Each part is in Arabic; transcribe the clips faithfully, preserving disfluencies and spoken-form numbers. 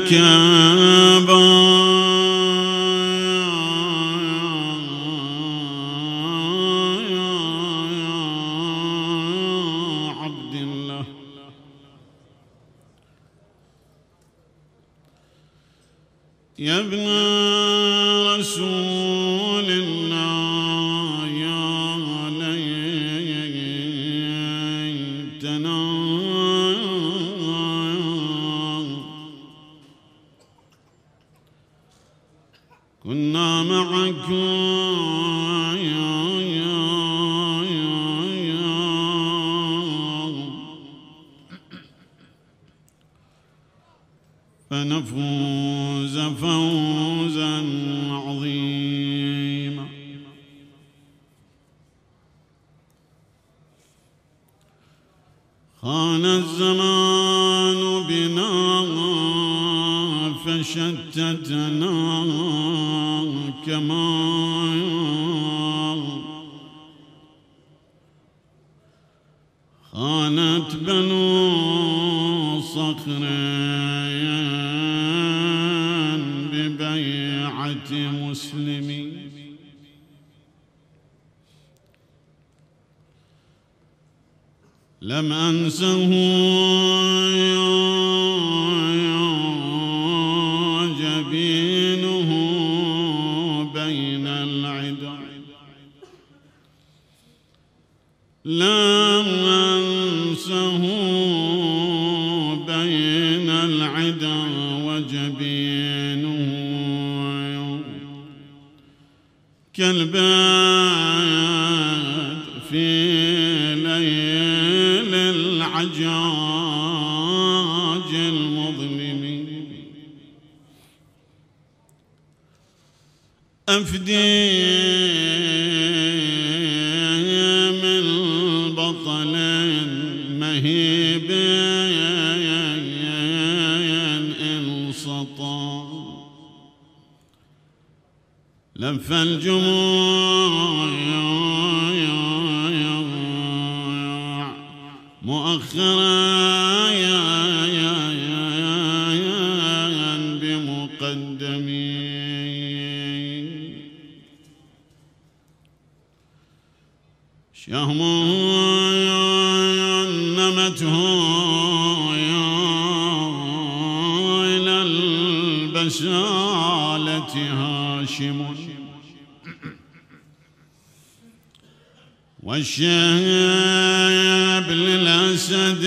عبد الله يا ابن رسول الله يا ليتنا كنا معكم فنفوز فوزا عظيما. خان الزمان بنا فشتتنا كما خانت بنو صخر ببيعة مسلمين. لم أنسه جبينه بين العدا، لم أنسه بين العدا وجبينه كالبدر في ليل العجاج المظلم. أفدي من بطل مهيب إن سطى، لف الجموع مؤخرا بمقدمي. شهم نمته إلى البسالة هاشم، والشاب للأسد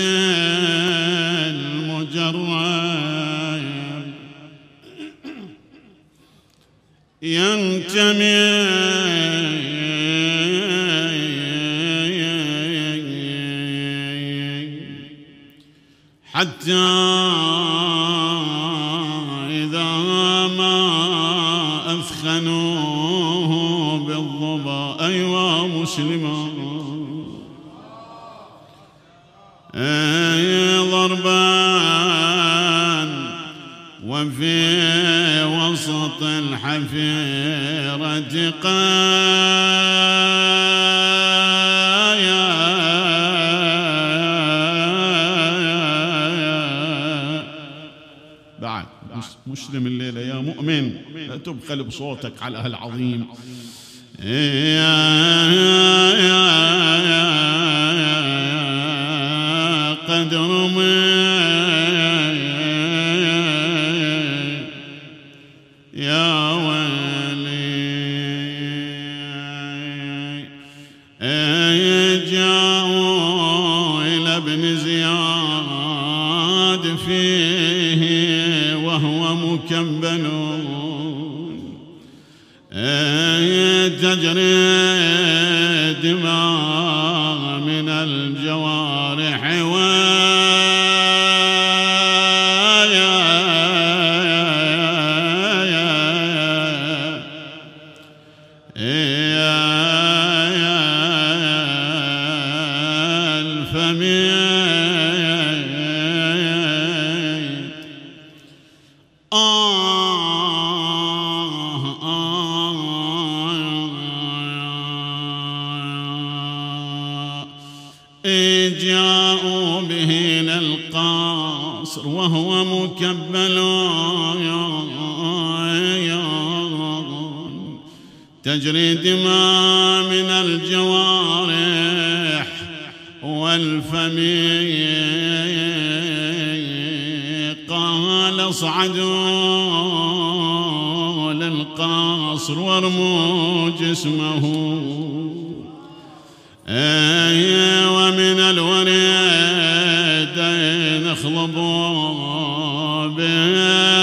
المجرد ينتمي حتى إذا ما أثخنوه بالظبا. أيوة مسلما أي ضربا وفي وسط الحفيرة قايا بعد مسلم الليلة يا مؤمن لا تبخل بصوتك على أهل العظيم. قدر يا ويلي جاءوا إلى ابن زياد فيه وهو مكبل تجري دماء من الجوارح جاءوا به إلى القصر وهو مكبل تجري دماء من الجوارح والفم. قال اصعدوا للقصر وارموا جسمه، ومن الوريدين اخلبوا به.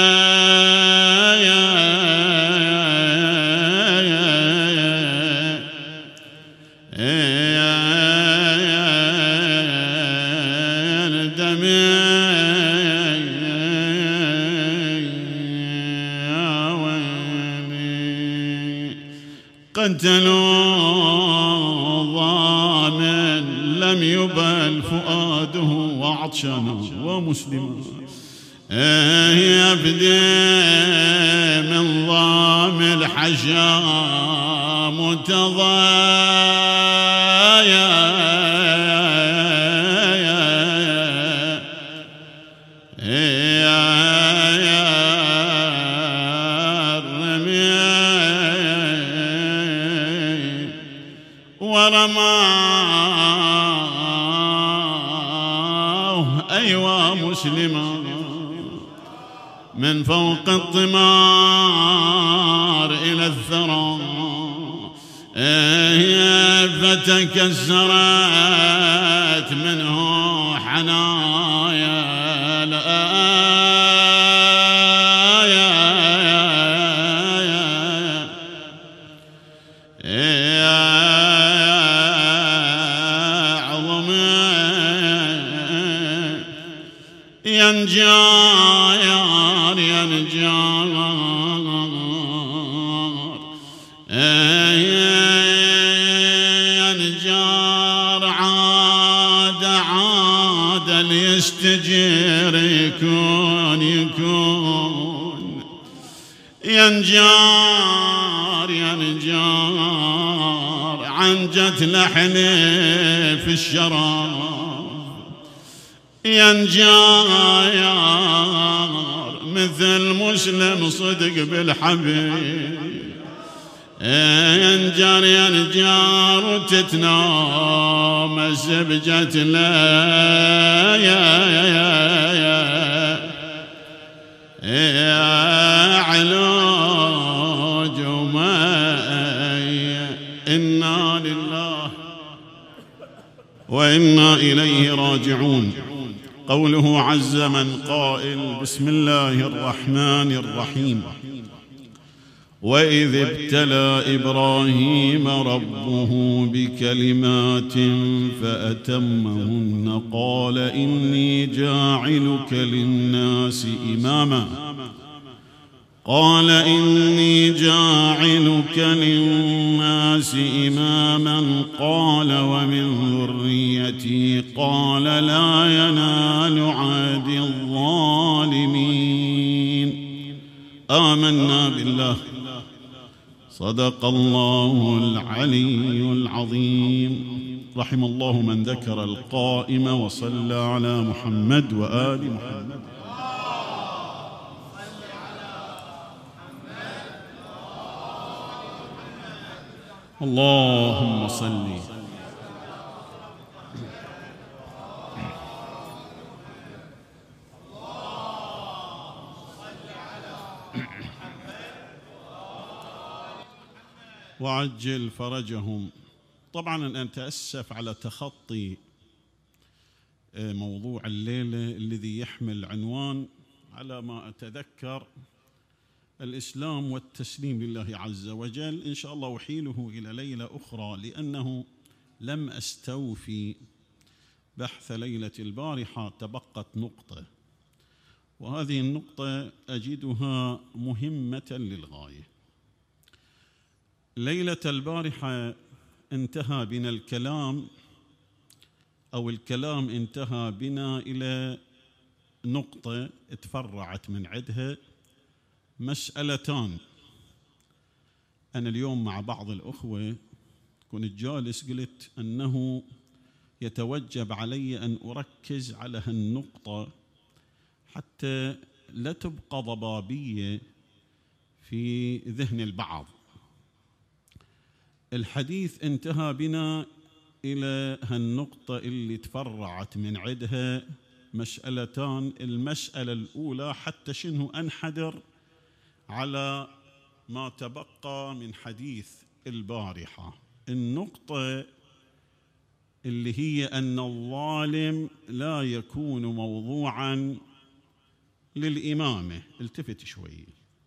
قتلوا ضامن لم يبل فؤاده وعطشانا ومسلما، يبدي من ضام الحشا متضايا. ورماه أيوا مسلما من فوق الطمار إلى الثرى، فتكسرت منه حنايا ينجار ينجار ينجار عاد عاد ليستجير يكون يكون ينجار ينجار عنجت لحني في الشراب ينجار مثل مسلم صدق بالحبيب ينجار ينجار وتتنام سبجة لا يا يا يا يا علاج وما إنا لله وإنا إليه راجعون. قوله عز من قائل: بسم الله الرحمن الرحيم. وإذ ابتلى إبراهيم ربه بكلمات فأتمهن قال إني جاعلك للناس إماما قال إني جاعلك للناس إماما قال ومن ذريتي قال لا ينال عهد الظالمين. آمنا بالله. صدق الله العلي العظيم. رحم الله من ذكر القائم وصلى على محمد وآل محمد. اللهم صل. وعجل فرجهم. طبعا أنا أتأسف على تخطي موضوع الليلة الذي يحمل عنوان على ما أتذكر الإسلام والتسليم لله عز وجل. إن شاء الله أحيله إلى ليلة أخرى لأنه لم أستوفي بحث ليلة البارحة. تبقت نقطة، وهذه النقطة أجدها مهمة للغاية. ليلة البارحة انتهى بنا الكلام أو الكلام انتهى بنا إلى نقطة تفرعت من عدها مسألتان. أنا اليوم مع بعض الأخوة كنت جالس قلت أنه يتوجب علي أن أركز على هالنقطة حتى لا تبقى ضبابية في ذهن البعض. الحديث انتهى بنا إلى هالنقطة اللي تفرعت من عدها مسألتان. المسألة الأولى حتى شنو أنحدر على ما تبقى من حديث البارحة، النقطة اللي هي أن الظالم لا يكون موضوعا للإمامة. التفت شوي.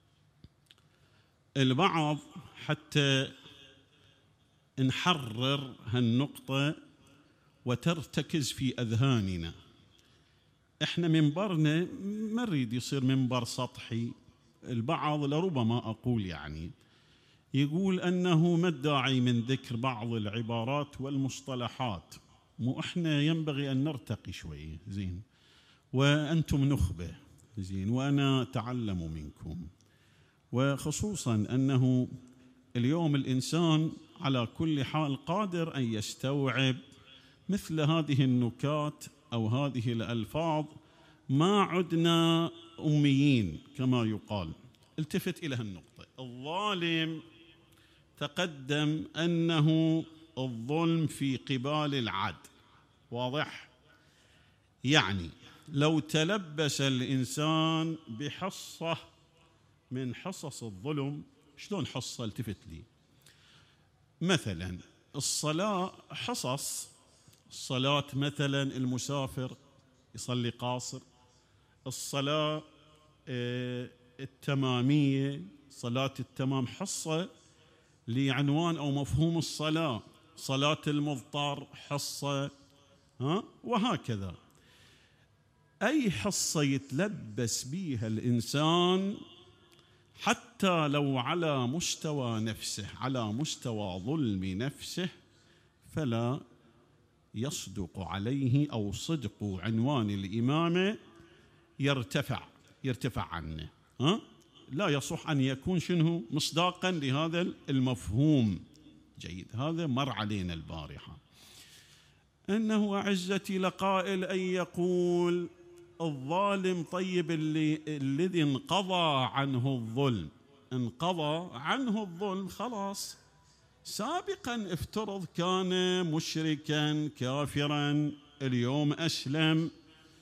البعض حتى نحرر هالنقطة وترتكز في أذهاننا، إحنا منبرنا ما نريد يصير منبر سطحي. البعض لربما أقول يعني يقول أنه ما الداعي من ذكر بعض العبارات والمصطلحات، مو إحنا ينبغي أن نرتقي شوي زين، وأنتم نخبة زين، وأنا أتعلم منكم. وخصوصا أنه اليوم الإنسان على كل حال قادر أن يستوعب مثل هذه النكات أو هذه الألفاظ، ما عدنا أميين كما يقال. التفت إلى هالنقطة. الظالم تقدم أنه الظلم في قبال العدل، واضح؟ يعني لو تلبس الإنسان بحصة من حصص الظلم، شلون حصة؟ التفت لي. مثلا الصلاة حصص، الصلاة مثلا المسافر يصلي قاصر، الصلاة التمامية صلاة التمام حصة لعنوان أو مفهوم الصلاة، صلاة المضطر حصة، ها وهكذا. أي حصة يتلبس بيها الإنسان حتى لو على مستوى نفسه، على مستوى ظلم نفسه، فلا يصدق عليه أو صدق عنوان الإمامة يرتفع يرتفع عنه، ها؟ لا يصح أن يكون شنو مصداقا لهذا المفهوم. جيد، هذا مر علينا البارحة. أنه أعزتي لقائل أن يقول الظالم طيب اللي الذي انقضى عنه الظلم، انقضى عنه الظلم خلاص، سابقا افترض كان مشركا كافرا اليوم أسلم،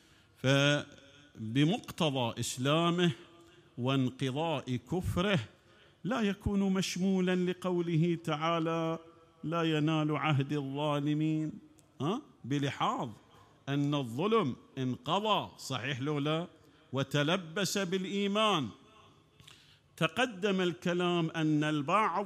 فبمقتضى إسلامه وانقضاء كفره لا يكون مشمولا لقوله تعالى لا ينال عهد الظالمين، ها؟ بلحاظ أن الظلم انقضى، صحيح لو لا؟ وتلبس بالإيمان. تقدم الكلام أن البعض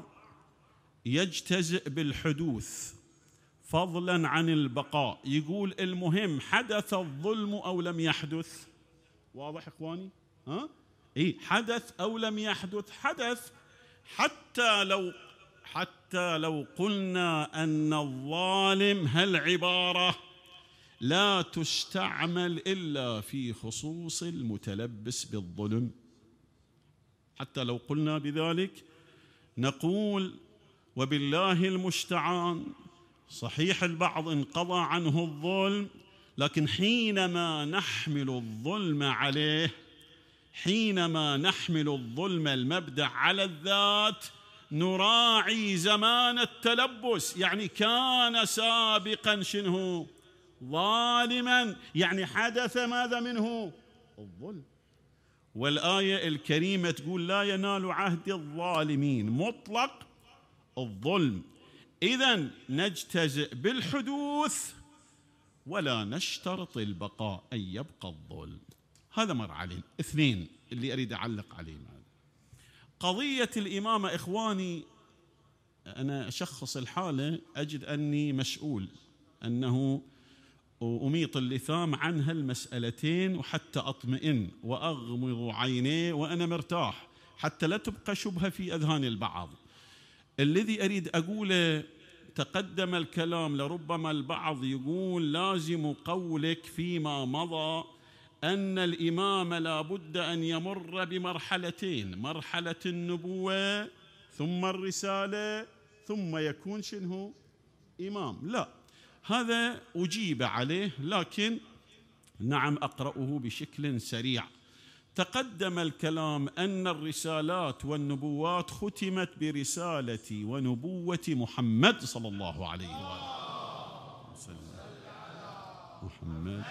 يجتزئ بالحدوث فضلا عن البقاء، يقول المهم حدث الظلم أو لم يحدث. واضح إخواني؟ ها؟ إيه، حدث أو لم يحدث، حدث. حتى لو حتى لو قلنا أن الظالم هالعبارة لا تستعمل إلا في خصوص المتلبس بالظلم، حتى لو قلنا بذلك نقول وبالله المستعان، صحيح البعض انقضى عنه الظلم، لكن حينما نحمل الظلم عليه، حينما نحمل الظلم المبدأ على الذات، نراعي زمان التلبس، يعني كان سابقا شنه ظالما، يعني حدث ماذا منه الظلم. والآية الكريمة تقول لا ينال عهد الظالمين، مطلق الظلم. إذن نجتزئ بالحدوث ولا نشترط البقاء أن يبقى الظلم. هذا مر علينا. اثنين اللي أريد أعلق عليه معنا. قضية الإمامة إخواني، أنا أشخص الحالة أجد أني مسؤول أنه أميط اللثام عن هالمسألتين، وحتى أطمئن وأغمض عيني وأنا مرتاح حتى لا تبقى شبهة في أذهان البعض. الذي أريد أقوله، تقدم الكلام، لربما البعض يقول لازم قولك فيما مضى أن الإمام لا بد أن يمر بمرحلتين، مرحلة النبوة ثم الرسالة ثم يكون شنه إمام. لا، هذا أجيب عليه، لكن نعم أقرأه بشكل سريع. تقدم الكلام أن الرسالات والنبوات ختمت برسالة ونبوة محمد صلى الله عليه وآله وسلم. محمد.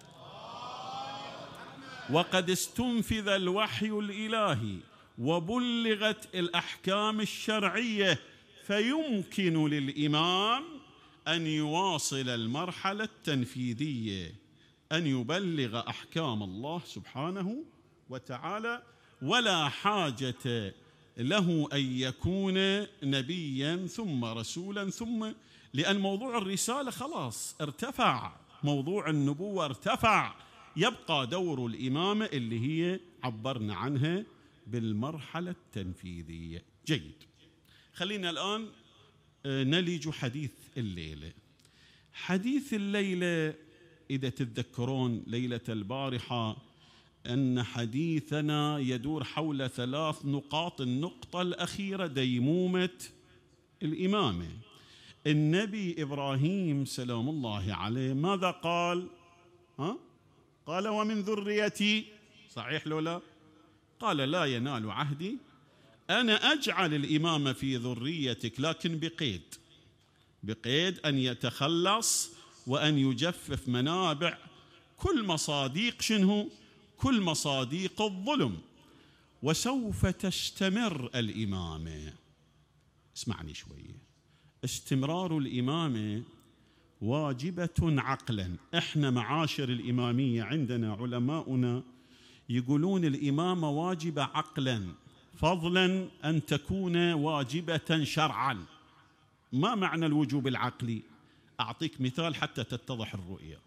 وقد استنفذ الوحي الإلهي وبلغت الأحكام الشرعية، فيمكن للإمام أن يواصل المرحلة التنفيذية، أن يبلغ أحكام الله سبحانه وتعالى، ولا حاجة له أن يكون نبيا ثم رسولا ثم، لأن موضوع الرسالة خلاص ارتفع، موضوع النبوة ارتفع، يبقى دور الإمامة اللي هي عبرنا عنها بالمرحلة التنفيذية. جيد، خلينا الآن نلج حديث الليلة. حديث الليلة إذا تتذكرون ليلة البارحة أن حديثنا يدور حول ثلاث نقاط. النقطة الأخيرة ديمومة الإمامة. النبي إبراهيم سلام الله عليه ماذا قال؟ ها؟ قال ومن ذريتي، صحيح لو لا؟ قال لا ينال عهدي، أنا أجعل الإمامة في ذريتك، لكن بقيد، بقيد أن يتخلص وأن يجفف منابع كل مصاديق شنو؟ كل مصاديق الظلم، وسوف تستمر الإمامة. اسمعني شوية، استمرار الإمامة واجبة عقلا. احنا معاشر الإمامية عندنا علماؤنا يقولون الإمامة واجبة عقلا، فضلا أن تكون واجبة شرعا. ما معنى الوجوب العقلي؟ أعطيك مثال حتى تتضح الرؤية.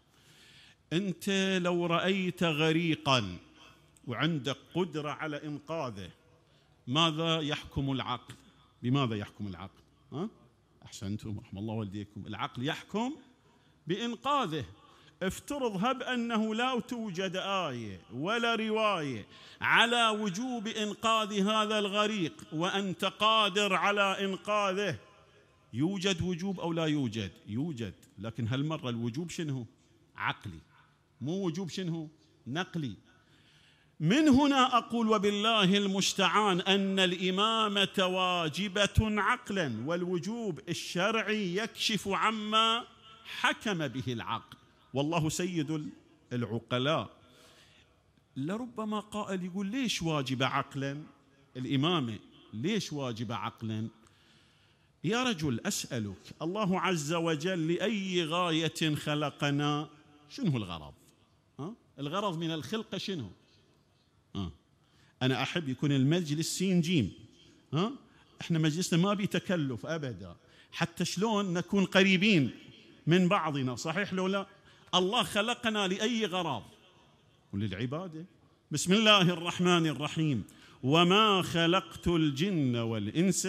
أنت لو رأيت غريقا وعندك قدرة على إنقاذه، ماذا يحكم العقل؟ بماذا يحكم العقل؟ ها؟ أحسنتم، رحم الله والديكم. العقل يحكم بإنقاذه. افترض هب أنه لا توجد آية ولا رواية على وجوب إنقاذ هذا الغريق وأنت قادر على إنقاذه، يوجد وجوب أو لا يوجد؟ يوجد، لكن هالمرة الوجوب شنو؟ عقلي، مو وجوب شنو؟ نقلي. من هنا أقول وبالله المستعان أن الإمامة واجبة عقلا، والوجوب الشرعي يكشف عما حكم به العقل، والله سيد العقلاء. لربما قائل يقول ليش واجب عقلا الإمامة؟ ليش واجب عقلا؟ يا رجل أسألك، الله عز وجل لأي غاية خلقنا؟ شنو الغرض؟ ها؟ الغرض من الخلقة شنو؟ ها؟ أنا أحب يكون المجلس سين جيم. ها؟ إحنا مجلسنا ما بيتكلف أبدا، حتى شلون نكون قريبين من بعضنا، صحيح لو لا؟ الله خلقنا لأي غرض؟ وللعبادة. بسم الله الرحمن الرحيم، وما خلقت الجن والإنس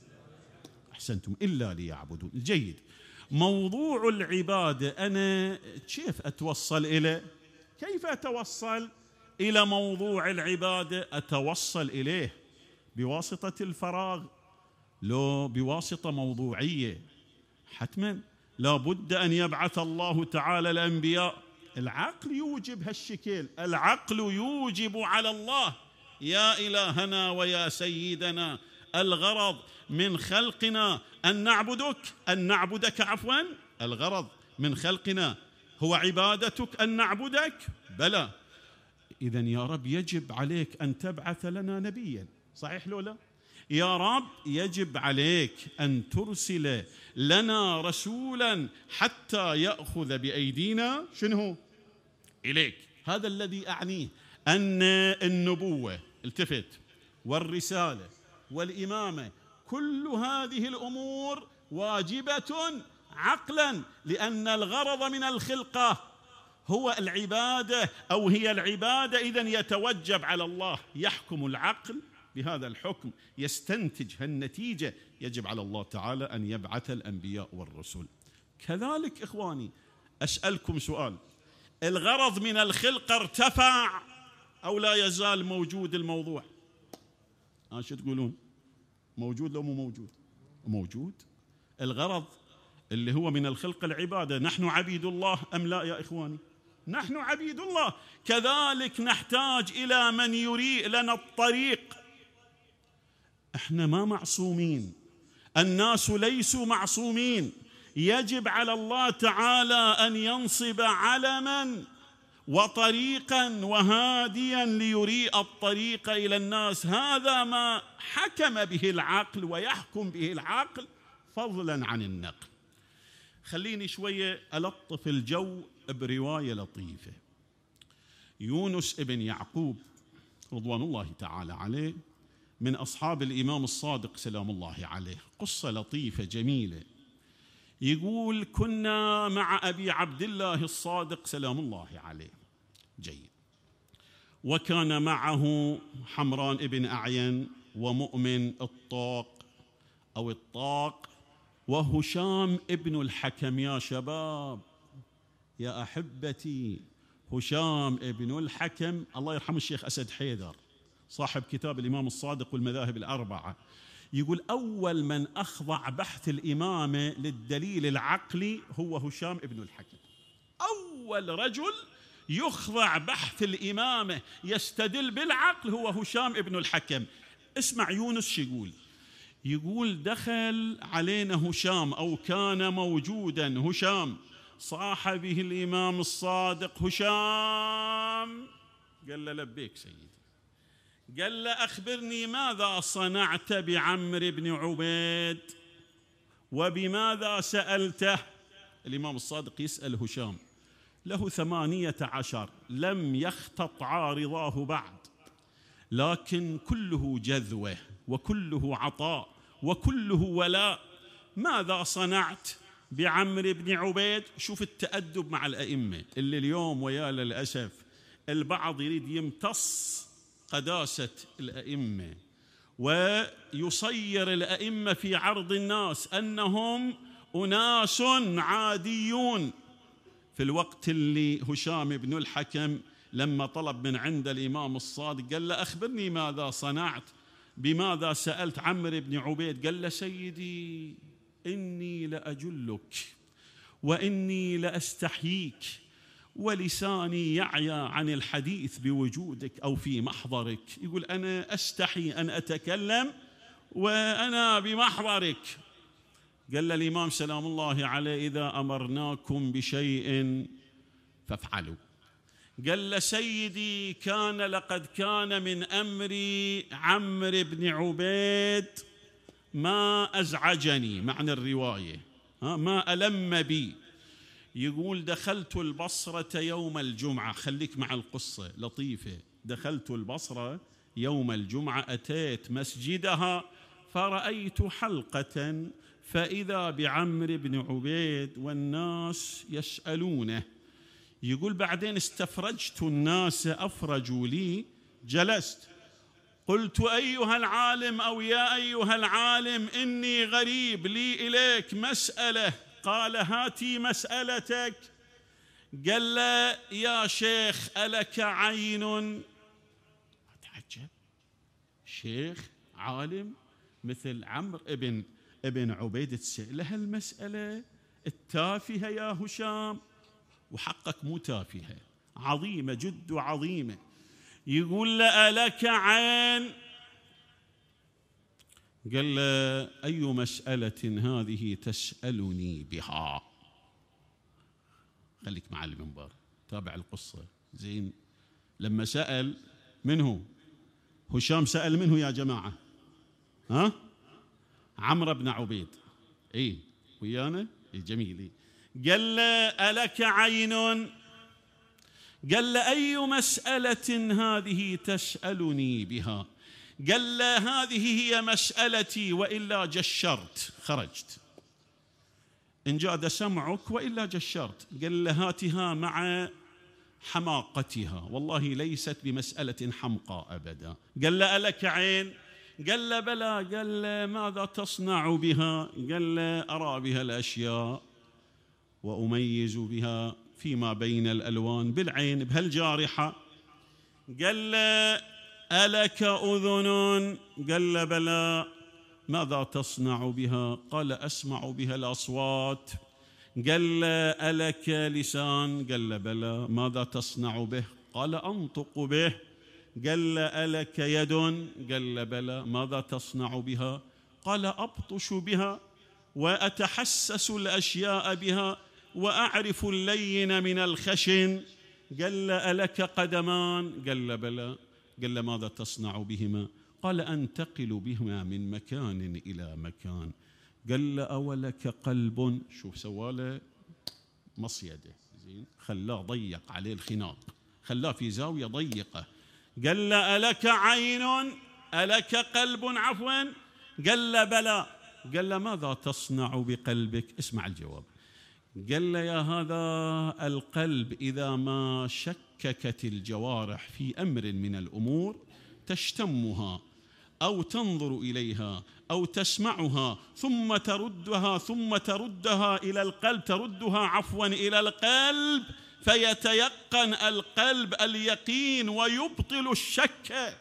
أحسنتم إلا ليعبدون. جيد، موضوع العبادة أنا كيف أتوصل إليه؟ كيف أتوصل إلى موضوع العبادة؟ أتوصل إليه بواسطة الفراغ؟ لو بواسطة موضوعية؟ حتما لا بد أن يبعث الله تعالى الأنبياء. العقل يوجب هالشكل، العقل يوجب على الله يا إلهنا ويا سيدنا الغرض من خلقنا أن نعبدك، أن نعبدك عفوا، الغرض من خلقنا هو عبادتك، أن نعبدك. بلى، إذن يا رب يجب عليك أن تبعث لنا نبيا، صحيح لو لا؟ يا رب يجب عليك أن ترسل لنا رسولا حتى يأخذ بأيدينا شنو؟ إليك. هذا الذي أعنيه، أن النبوة، التفت، والرسالة والإمامة، كل هذه الأمور واجبة عقلا، لأن الغرض من الخلقة هو العبادة، أو هي العبادة. إذن يتوجب على الله، يحكم العقل بهذا الحكم، يستنتج هالنتيجة، يجب على الله تعالى أن يبعث الأنبياء والرسل. كذلك إخواني أسألكم سؤال، الغرض من الخلقة ارتفع أو لا يزال موجود الموضوع؟ ها شو تقولون؟ موجود لو مو موجود؟ موجود. الغرض اللي هو من الخلق العبادة، نحن عبيد الله أم لا يا إخواني؟ نحن عبيد الله، كذلك نحتاج إلى من يريء لنا الطريق. احنا ما معصومين، الناس ليسوا معصومين، يجب على الله تعالى أن ينصب علما وطريقا وهاديا ليريء الطريق إلى الناس. هذا ما حكم به العقل ويحكم به العقل فضلا عن النقل. خليني شوية ألطف الجو برواية لطيفة. يونس ابن يعقوب رضوان الله تعالى عليه من أصحاب الإمام الصادق سلام الله عليه، قصة لطيفة جميلة. يقول: كنا مع أبي عبد الله الصادق سلام الله عليه. جيد. وكان معه حمران ابن أعين ومؤمن الطاق أو الطاق وهشام ابن الحكم. يا شباب يا أحبتي، هشام ابن الحكم الله يرحم الشيخ أسد حيدر صاحب كتاب الإمام الصادق والمذاهب الأربعة، يقول أول من أخضع بحث الإمامة للدليل العقلي هو هشام ابن الحكم. أول رجل يخضع بحث الإمامة يستدل بالعقل هو هشام ابن الحكم. اسمع يونس شو يقول. يقول: دخل علينا هشام أو كان موجودا هشام صاحبه الإمام الصادق. هشام قال له: لبيك سيدي. قال له: أخبرني ماذا صنعت بعمرو بن عبيد وبماذا سألته؟ الإمام الصادق يسأل هشام، له ثمانية عشر، لم يختط عارضاه بعد، لكن كله جذوة وكله عطاء وكله ولاء. ماذا صنعت بعمرو بن عبيد؟ شوف التأدب مع الأئمة اللي اليوم ويا للأسف البعض يريد يمتص قداسة الأئمة ويصير الأئمة في عرض الناس أنهم أناس عاديون، في الوقت اللي هشام بن الحكم لما طلب من عند الإمام الصادق قال له: أخبرني ماذا صنعت بماذا سألت عمرو بن عبيد؟ قال له: سيدي إني لأجلك وإني لأستحييك ولساني يعيا عن الحديث بوجودك أو في محضرك. يقول: أنا أستحي أن أتكلم وأنا بمحضرك. قال له الإمام سلام الله عليه: إذا أمرناكم بشيء فافعلوا. قال له: سيدي كان لقد كان من أمري عمرو بن عبيد ما أزعجني، معنى الرواية ما ألم بي. يقول: دخلت البصرة يوم الجمعة، خليك مع القصة لطيفة. دخلت البصرة يوم الجمعة، أتيت مسجدها فرأيت حلقة فإذا بعمرو بن عبيد والناس يسألونه. يقول: بعدين استفرجت الناس أفرجوا لي، جلست، قلت: أيها العالم أو يا أيها العالم إني غريب لي إليك مسألة. قال: هاتي مسألتك. قال له: يا شيخ ألك عين؟ أتعجب، شيخ عالم مثل عمرو ابن ابن عبيد تسأل هالمسألة التافهة يا هشام؟ وحقك مو تافهة، عظيمة جد وعظيمة. يقول له: ألك عين؟ قال له: أي مسألة هذه تسألني بها؟ خليك مع المنبر تابع القصة زين. لما سأل منه هشام، سأل منه يا جماعة؟ ها؟ عمرو بن عبيد. إيه ويانا؟ إيه جميل. قال له: ألك عين؟ قال له: أي مسألة هذه تسألني بها؟ قال له: هذه هي مسألتي وإلا جشرت، خرجت، إن جاد سمعك وإلا جشرت. قال له: هاتها مع حماقتها، والله ليست بمسألة حمقى أبدا. قال له: ألك عين؟ قال له: بلى. قال له: ماذا تصنع بها؟ قال له: أرى بها الأشياء وأميز بها فيما بين الألوان بالعين بهالجارحة. قال له: ألك أذن؟ قال له: بلى. ماذا تصنع بها؟ قال: أسمع بها الأصوات. قال له ألك لسان؟ قال له بلى. ماذا تصنع به؟ قال أنطق به. قال له ألك يد؟ قال له بلى. ماذا تصنع بها؟ قال أبطش بها وأتحسس الأشياء بها وأعرف اللين من الخشن. قال له ألك قدمان؟ قال له بلى. قال له ماذا تصنع بهما؟ قال أنتقل بهما من مكان إلى مكان. قال له أولك قلب؟ شوف سواله مصيده، زين، خلاه ضيق عليه الخناق، خلاه في زاوية ضيقة. قال له ألك عين؟ ألك قلب عفوا؟ قال له بلى. قال له ماذا تصنع بقلبك؟ اسمع الجواب. قال له يا هذا القلب إذا ما شككت الجوارح في أمر من الأمور تشتمها أو تنظر إليها أو تسمعها ثم تردها ثم تردها إلى القلب تردها عفوا إلى القلب فيتيقن القلب اليقين ويبطل الشك.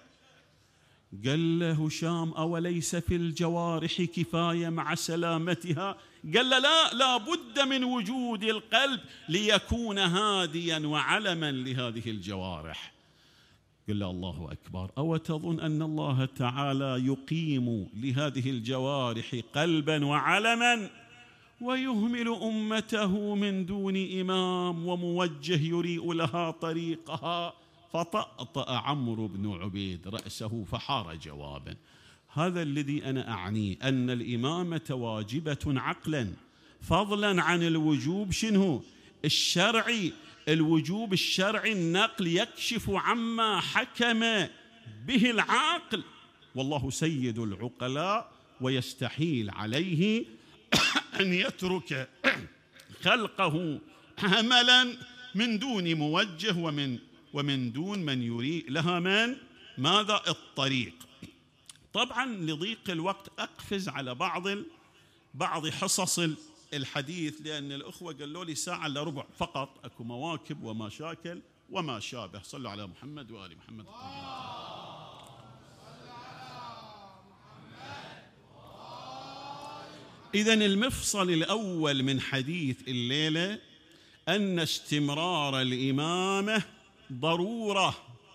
قال له هشام أوليس في الجوارح كفاية مع سلامتها؟ قال له لا، لا بد من وجود القلب ليكون هاديا وعلما لهذه الجوارح. قال له الله أكبر. أو تظن أن الله تعالى يقيم لهذه الجوارح قلبا وعلما ويهمل أمته من دون إمام وموجه يريء لها طريقها؟ فطأطأ عمرو بن عبيد رأسه فحار جوابا. هذا الذي أنا أعنيه، أن الإمامة واجبة عقلا فضلا عن الوجوب شنو الشرعي. الوجوب الشرعي النقل يكشف عما حكم به العاقل، والله سيد العقلاء ويستحيل عليه أن يترك خلقه عملا من دون موجه ومن ومن دون من يريء لها من ماذا الطريق. طبعا لضيق الوقت أقفز على بعض بعض حصص الحديث، لأن الأخوة قالوا لي ساعة إلا ربع فقط، أكو مواكب ومشاكل وما شابه. صلوا على محمد وآل محمد. إذن المفصل الأول من حديث الليلة أن استمرار الإمامة ضرورة،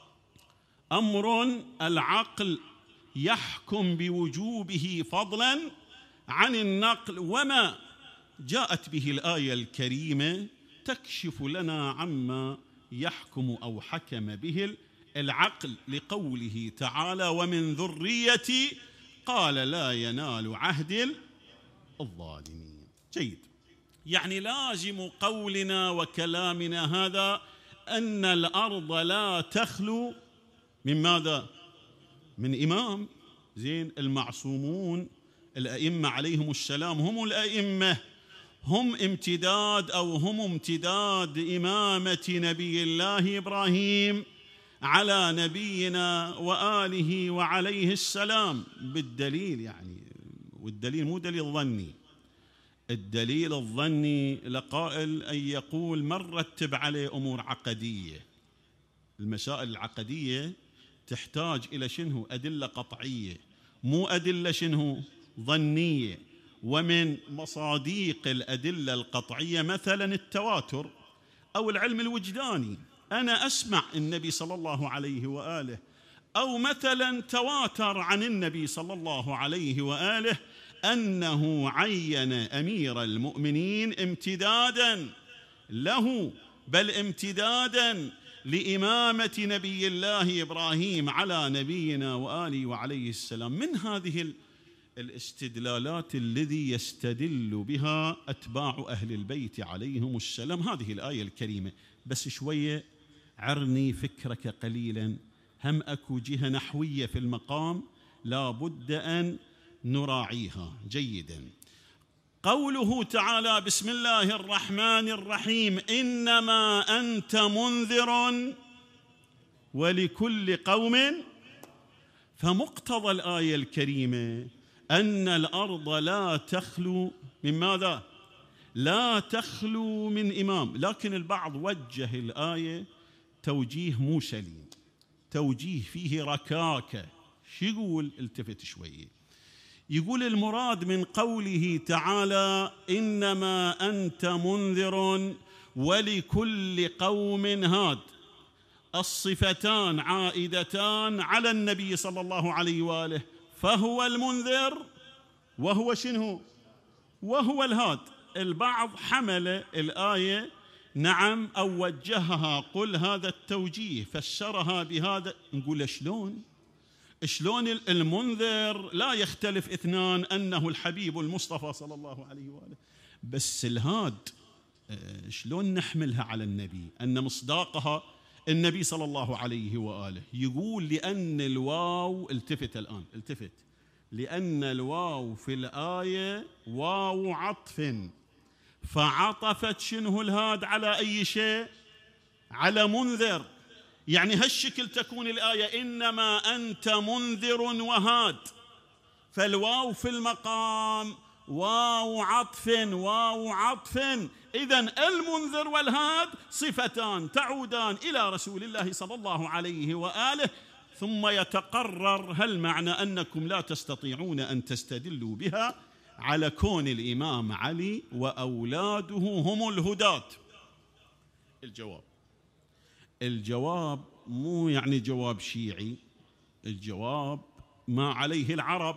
أمر العقل يحكم بوجوبه فضلا عن النقل، وما جاءت به الآية الكريمة تكشف لنا عما يحكم أو حكم به العقل، لقوله تعالى ومن ذريتي قال لا ينال عهد الظالمين. جيد، يعني لازم قولنا وكلامنا هذا أن الأرض لا تخلو من ماذا؟ من إمام. زين، المعصومون الأئمة عليهم السلام هم الأئمة، هم امتداد أو هم امتداد إمامة نبي الله إبراهيم على نبينا وآله وعليه السلام بالدليل. يعني والدليل مو دليل ظني، الدليل الظني لقائل أن يقول من رتب عليه أمور عقدية. المسائل العقدية تحتاج إلى شنو؟ أدلة قطعية، مو أدلة شنو؟ ظنية. ومن مصاديق الأدلة القطعية مثلا التواتر أو العلم الوجداني. أنا أسمع النبي صلى الله عليه وآله، أو مثلا تواتر عن النبي صلى الله عليه وآله أنه عين أمير المؤمنين امتدادا له، بل امتدادا لإمامة نبي الله إبراهيم على نبينا وآله وعليه السلام. من هذه الاستدلالات الذي يستدل بها أتباع أهل البيت عليهم السلام هذه الآية الكريمة. بس شوية عرني فكرك قليلا، هم أكو جهة نحوية في المقام لا بد أن نراعيها جيدا. قوله تعالى بسم الله الرحمن الرحيم إنما أنت منذر ولكل قوم، فمقتضى الآية الكريمة أن الأرض لا تخلو من ماذا؟ لا تخلو من إمام. لكن البعض وجه الآية توجيه مو سليم، توجيه فيه ركاكة. شو يقول؟ التفت شوية، يقول المراد من قوله تعالى إنما أنت منذر ولكل قوم هاد، الصفتان عائدتان على النبي صلى الله عليه وآله، فهو المنذر وهو شنو؟ وهو الهاد. البعض حمل الآية نعم أو وجهها، قل هذا التوجيه فسرها بهذا. نقول شلون؟ شلون المنذر لا يختلف اثنان أنه الحبيب المصطفى صلى الله عليه وآله، بس الهاد شلون نحملها على النبي أن مصداقها النبي صلى الله عليه وآله؟ يقول لأن الواو، التفت الآن التفت، لأن الواو في الآية واو عطف، فعطفت شنه الهاد على أي شيء؟ على منذر. يعني هالشكل تكون الآية إنما أنت منذر وهاد، فالواو في المقام واو عطف واو عطف. إذن المنذر والهاد صفتان تعودان إلى رسول الله صلى الله عليه وآله. ثم يتقرر هل معنى أنكم لا تستطيعون أن تستدلوا بها على كون الإمام علي وأولاده هم الهداة؟ الجواب الجواب مو يعني جواب شيعي، الجواب ما عليه العرب،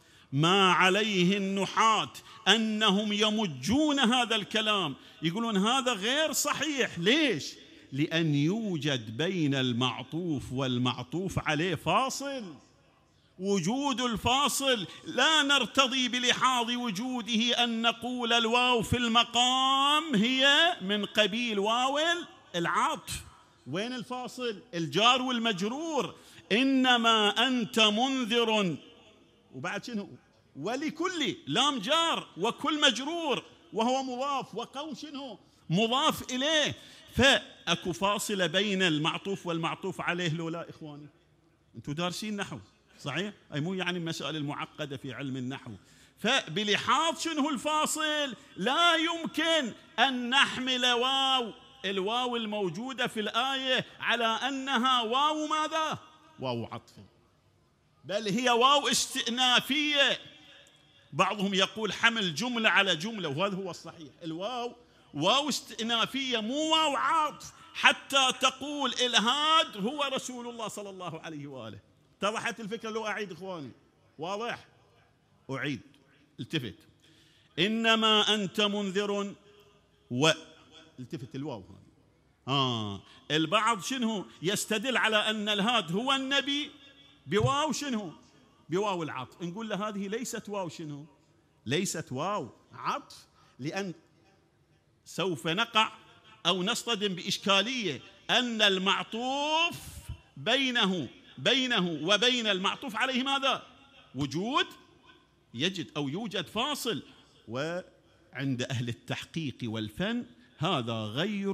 ما عليه النحاة، أنهم يمجون هذا الكلام، يقولون هذا غير صحيح. ليش؟ لأن يوجد بين المعطوف والمعطوف عليه فاصل. وجود الفاصل لا نرتضي بلحاظ وجوده أن نقول الواو في المقام هي من قبيل واو العطف. وين الفاصل؟ الجار والمجرور، إنما أنت منذر، وبعد شنو؟ ولكل، لام جار وكل مجرور وهو مضاف، وقوم شنو؟ مضاف إليه. فأكو فاصلة بين المعطوف والمعطوف عليه لو لا إخواني؟ أنتم دارسين نحو صحيح؟ أي مو يعني مسائل المعقدة في علم النحو. فبلحاظ شنو الفاصل لا يمكن أن نحمل واو الواو الموجودة في الآية على أنها واو ماذا؟ واو عطف، بل هي واو استئنافية. بعضهم يقول حمل جملة على جملة، وهذا هو الصحيح. الواو واو استئنافية مو واو عطف، حتى تقول الهاد هو رسول الله صلى الله عليه وآله. اتضحت الفكرة لو أعيد إخواني؟ واضح؟ أعيد، التفت. إنما أنت منذر و التفت الواو هذا. آه البعض شنو يستدل على أن الهاد هو النبي بواو شنو؟ بواو العطف. نقول له هذه ليست واو شنو؟ ليست واو عطف، لأن سوف نقع أو نصطدم بإشكالية أن المعطوف بينه بينه وبين المعطوف عليه ماذا؟ وجود، يجد أو يوجد فاصل. وعند أهل التحقيق والفن هذا غير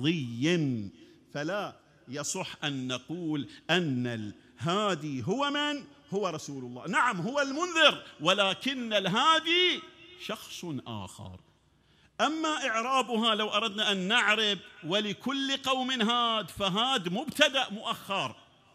مرضي، فلا يصح أن نقول أن الهادي هو من؟ هو رسول الله. نعم هو المنذر، ولكن الهادي شخص آخر. أما إعرابها لو أردنا أن نعرب ولكل قوم هاد، فهاد مبتدأ مؤخر،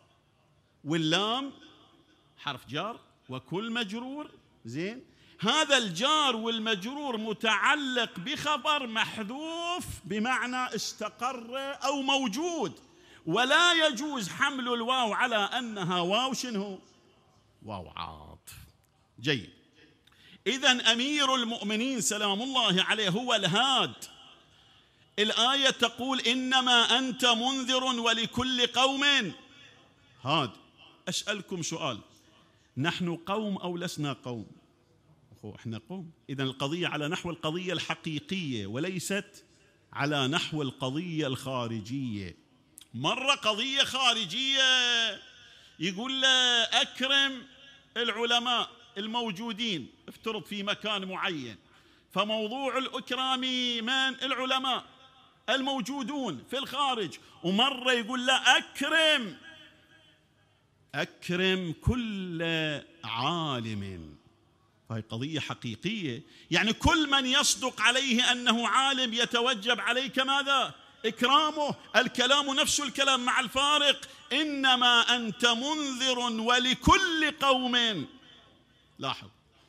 واللام حرف جار وكل مجرور. زين، هذا الجار والمجرور متعلق بخبر محذوف بمعنى استقر أو موجود، ولا يجوز حمل الواو على أنها واو شنو؟ واو عاطف. جيد. إذن أمير المؤمنين سلام الله عليه هو الهاد. الآية تقول إنما أنت منذر ولكل قوم هاد. أسألكم سؤال، نحن قوم أو لسنا قوم؟ أخو إحنا قوم. إذن القضية على نحو القضية الحقيقية وليست على نحو القضية الخارجية. مرة قضية خارجية يقول له أكرم العلماء الموجودين، افترض في مكان معين، فموضوع الإكرام من العلماء الموجودون في الخارج. ومرة يقول له أكرم أكرم كل عالم. فهي قضية حقيقية، يعني كل من يصدق عليه أنه عالم يتوجب عليك ماذا؟ إكرامه. الكلام نفس الكلام مع الفارق، إنما أنت منذر ولكل قوم. لاحظ،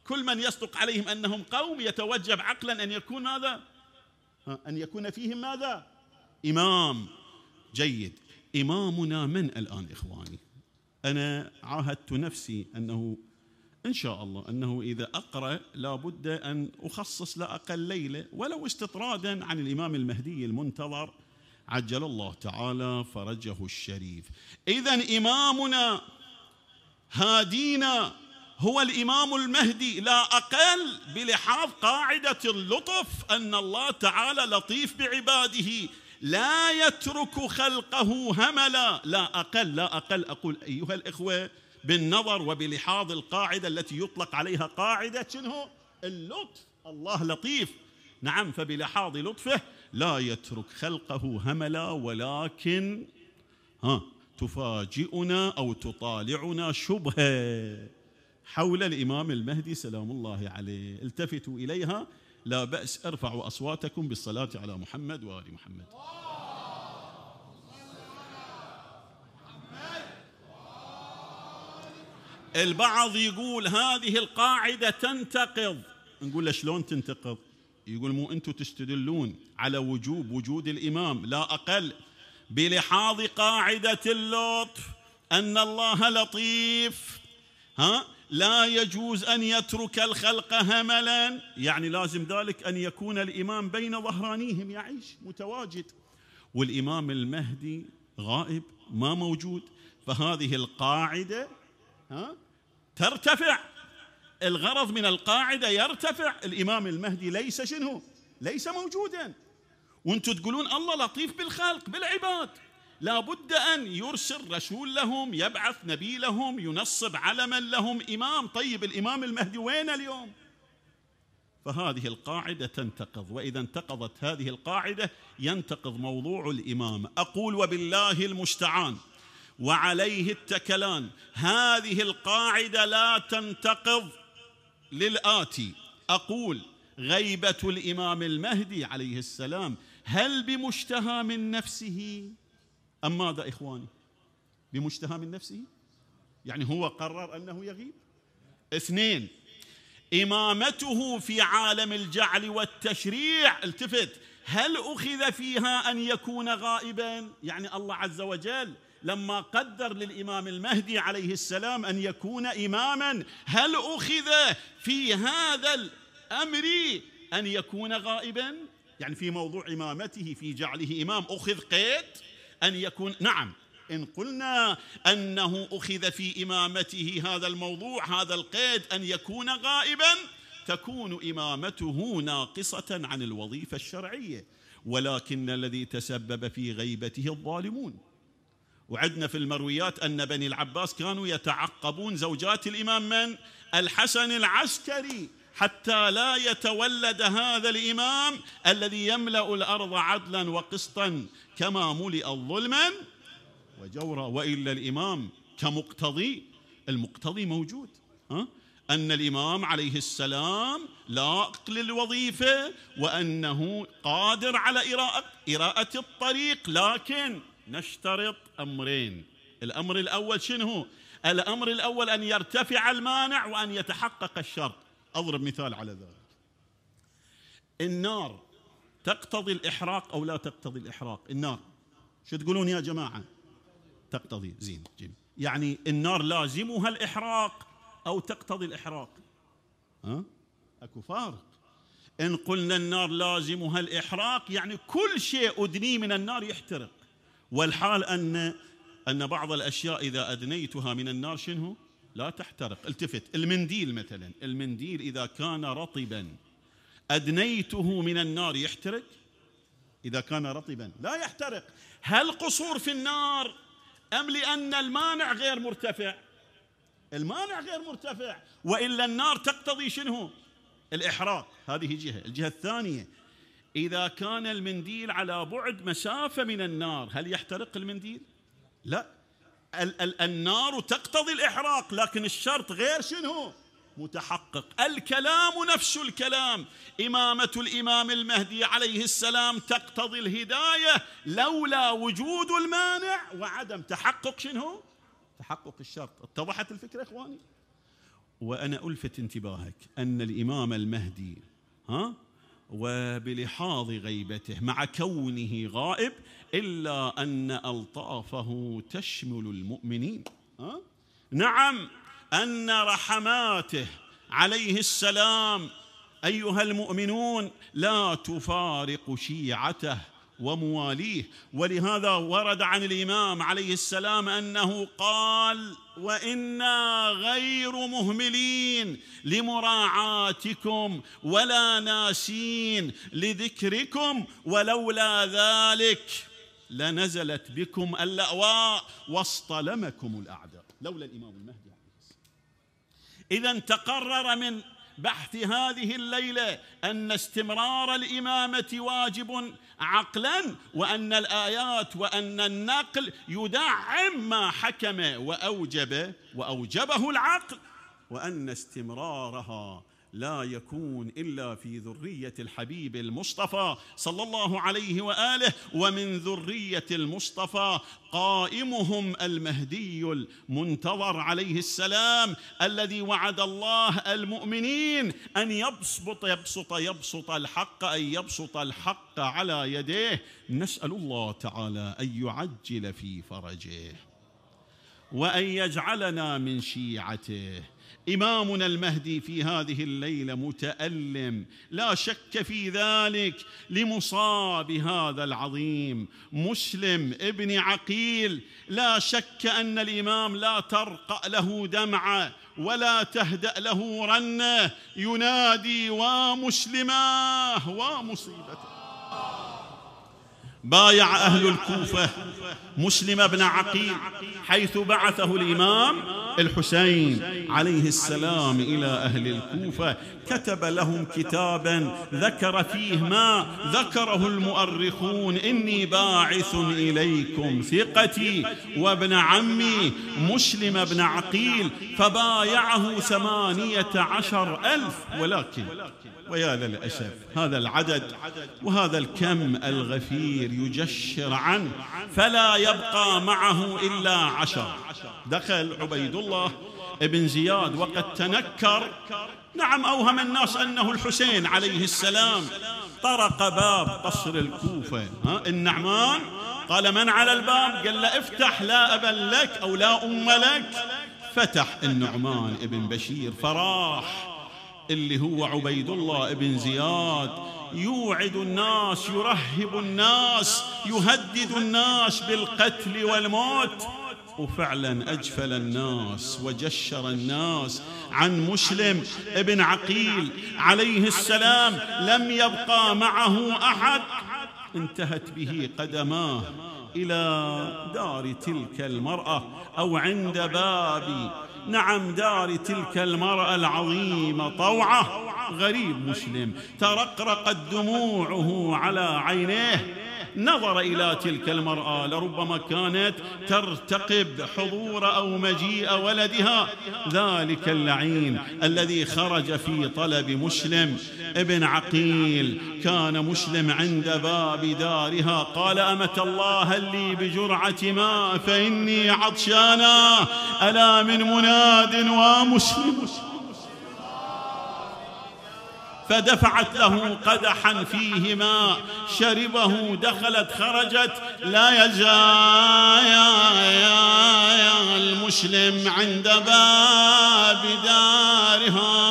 كل من يصدق عليهم أنهم قوم يتوجب عقلا أن يكون ماذا؟ أن يكون فيهم ماذا؟ إمام. جيد. إمامنا من الآن إخواني؟ أنا عاهدت نفسي أنه إن شاء الله أنه إذا أقرأ لا بد أن أخصص لا أقل ليلة ولو استطرادا عن الإمام المهدي المنتظر عجل الله تعالى فرجه الشريف. إذن إمامنا هادينا هو الإمام المهدي لا أقل، بلحاظ قاعدة اللطف أن الله تعالى لطيف بعباده لا يترك خلقه هملا، لا أقل لا أقل أقول أيها الإخوة بالنظر وبلحاظ القاعدة التي يطلق عليها قاعدة شنو؟ اللطف. الله لطيف، نعم، فبلحاظ لطفه لا يترك خلقه هملا، ولكن ها تفاجئنا أو تطالعنا شبهة حول الإمام المهدي سلام الله عليه. التفتوا إليها، لا بأس، ارفعوا أصواتكم بالصلاة على محمد وآل محمد. البعض يقول هذه القاعدة تنتقض، نقول له شلون تنتقض؟ يقول مو أنتم تستدلون على وجوب وجود الإمام لا أقل بلحاظ قاعدة اللطف أن الله لطيف، ها لا يجوز أن يترك الخلق هملا، يعني لازم ذلك أن يكون الإمام بين ظهرانيهم يعيش متواجد، والإمام المهدي غائب ما موجود، فهذه القاعدة ها ترتفع، الغرض من القاعدة يرتفع، الإمام المهدي ليس شنو؟ ليس موجودا، وانتم تقولون الله لطيف بالخلق بالعباد، لا بد أن يرسل رسول لهم، يبعث نبي لهم، ينصب علما لهم إمام. طيب الإمام المهدي وين اليوم؟ فهذه القاعدة تنتقض، وإذا انتقضت هذه القاعدة ينتقض موضوع الإمام. أقول وبالله المستعان وعليه التكلان، هذه القاعدة لا تنتقض للآتي. أقول غيبة الإمام المهدي عليه السلام هل بمشتهى من نفسه أم ماذا إخواني؟ بمشتهى من نفسه، يعني هو قرر أنه يغيب. اثنين، إمامته في عالم الجعل والتشريع، التفت، هل أخذ فيها أن يكون غائبا؟ يعني الله عز وجل لما قدر للإمام المهدي عليه السلام أن يكون إماما، هل أخذ في هذا الأمر أن يكون غائبا؟ يعني في موضوع إمامته في جعله إمام أخذ قيد أن يكون؟ نعم، إن قلنا أنه أخذ في إمامته هذا الموضوع هذا القيد أن يكون غائبا، تكون إمامته ناقصة عن الوظيفة الشرعية، ولكن الذي تسبب في غيبته الظالمون. وعدنا في المرويات أن بني العباس كانوا يتعقبون زوجات الإمام من؟ الحسن العسكري، حتى لا يتولد هذا الإمام الذي يملأ الأرض عدلا وقسطا كما ملئت ظلما وجورا. وإلا الإمام كمقتضي، المقتضي موجود، ها؟ أن الإمام عليه السلام لائق للوظيفة وأنه قادر على إراءة إراءة الطريق، لكن نشترط أمرين. الأمر الأول شنو؟ الأمر الأول أن يرتفع المانع وأن يتحقق الشرط. أضرب مثال على ذلك، النار تقتضي الإحراق أو لا تقتضي الإحراق؟ النار شو تقولون يا جماعة؟ تقتضي. زين جيم. يعني النار لازمها الإحراق أو تقتضي الإحراق؟ ها؟ أكو فارق. إن قلنا النار لازمها الإحراق يعني كل شيء أدني من النار يحترق، والحال أن أن بعض الأشياء إذا أدنيتها من النار شنو؟ لا تحترق. التفت، المنديل مثلا، المنديل إذا كان رطبا أدنيته من النار يحترق؟ إذا كان رطبا لا يحترق. هل قصور في النار أم لأن المانع غير مرتفع؟ المانع غير مرتفع، وإلا النار تقتضي شنو؟ الإحراق. هذه جهة. الجهة الثانية، إذا كان المنديل على بعد مسافة من النار هل يحترق المنديل؟ لا، ال- ال- النار تقتضي الإحراق، لكن الشرط غير شنو؟ متحقق. الكلام نفس الكلام، إمامة الإمام المهدي عليه السلام تقتضي الهداية لولا وجود المانع وعدم تحقق شنو؟ تحقق الشرط. اتضحت الفكرة إخواني؟ وأنا ألفت انتباهك أن الإمام المهدي ها وبلحاظ غيبته مع كونه غائب إلا أن ألطافه تشمل المؤمنين. ها؟ نعم، أن رحماته عليه السلام أيها المؤمنون لا تفارق شيعته ومواليه. ولهذا ورد عن الإمام عليه السلام أنه قال: وإنا غير مهملين لمراعاتكم ولا ناسين لذكركم، ولولا ذلك لنزلت بكم اللأواء واصطلمكم الأعداء. لولا الإمام المهدي عليه السلام. إذن تقرر من بحث هذه الليلة أن استمرار الإمامة واجب عقلا، وأن الآيات وأن النقل يدعم ما حكم وأوجب وأوجبه العقل، وأن استمرارها لا يكون إلا في ذرية الحبيب المصطفى صلى الله عليه وآله، ومن ذرية المصطفى قائمهم المهدي المنتظر عليه السلام، الذي وعد الله المؤمنين أن يبسط يبسط يبسط الحق أن يبسط الحق على يديه. نسأل الله تعالى أن يعجل في فرجه وأن يجعلنا من شيعته. إمامنا المهدي في هذه الليلة متألم لا شك في ذلك لمصاب هذا العظيم مسلم ابن عقيل. لا شك أن الإمام لا ترقأ له دمعة ولا تهدأ له رنة، ينادي: ومسلماه ومصيبته. بايع أهل الكوفة مسلم بن عقيل حيث بعثه الإمام الحسين عليه السلام إلى أهل الكوفة، كتب لهم كتابا ذكر فيه ما ذكره المؤرخون: إني باعث إليكم ثقتي وابن عمي مسلم بن عقيل. فبايعه ثمانية عشر ألف، ولكن ويا للأسف هذا العدد وهذا الكم الغفير يجشر عنه، فلا يبقى معه إلا عشر. دخل عبيد الله ابن زياد وقد تنكر، نعم أوهم الناس أنه الحسين عليه السلام. طرق باب قصر الكوفة ها النعمان، قال: من على الباب؟ قال له: افتح، لا أبا لك أو لا أم لك. فتح النعمان ابن بشير، فراح اللي هو عبيد الله ابن زياد يوعد الناس، يرهب الناس، يهدد الناس بالقتل والموت، وفعلا أجفل الناس وجشر الناس عن مسلم ابن عقيل عليه السلام. لم يبقى معه أحد، انتهت به قدماه إلى دار تلك المرأة أو عند باب نعم دار تلك المرأة العظيمة طوعة. غريب مسلم ترقرقت دموعه على عينيه، نظر إلى تلك المرأة لربما كانت ترتقب حضور أو مجيء ولدها، ذلك اللعين الذي خرج في طلب مسلم ابن عقيل. كان مسلم عند باب دارها، قال: أمة الله هل لي بجرعة ماء فإني عطشانا، ألا من مناد ومسلم. فدفعت له قدحا فيه ماء، شربه، دخلت خرجت، لا يزال المسلم عند باب دارها.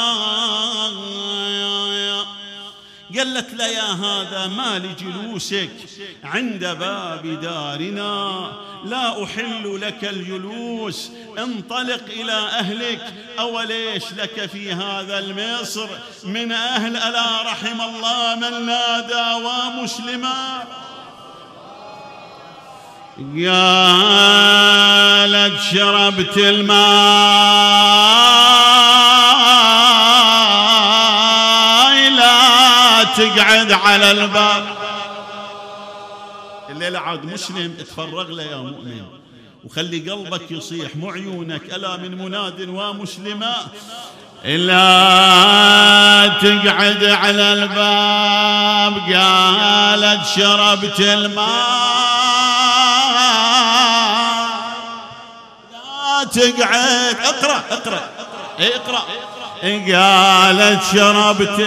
قالت له: يا هذا ما لجلوسك عند باب دارنا، لا أحل لك الجلوس، انطلق إلى أهلك. أوليش لك في هذا المصر من أهل؟ ألا رحم الله من نادى ومسلما. قالت: شربت الماء لا تقعد على الباب. الليلة عاد مسلم اتفرغ له يا مؤمن، وخلي قلبك يصيح مو عيونك. ألا من مناد ومسلما، لا تقعد على الباب. قالت: شربت الماء لا تقعد. اقرأ اقرأ اقرأ. قالت شربت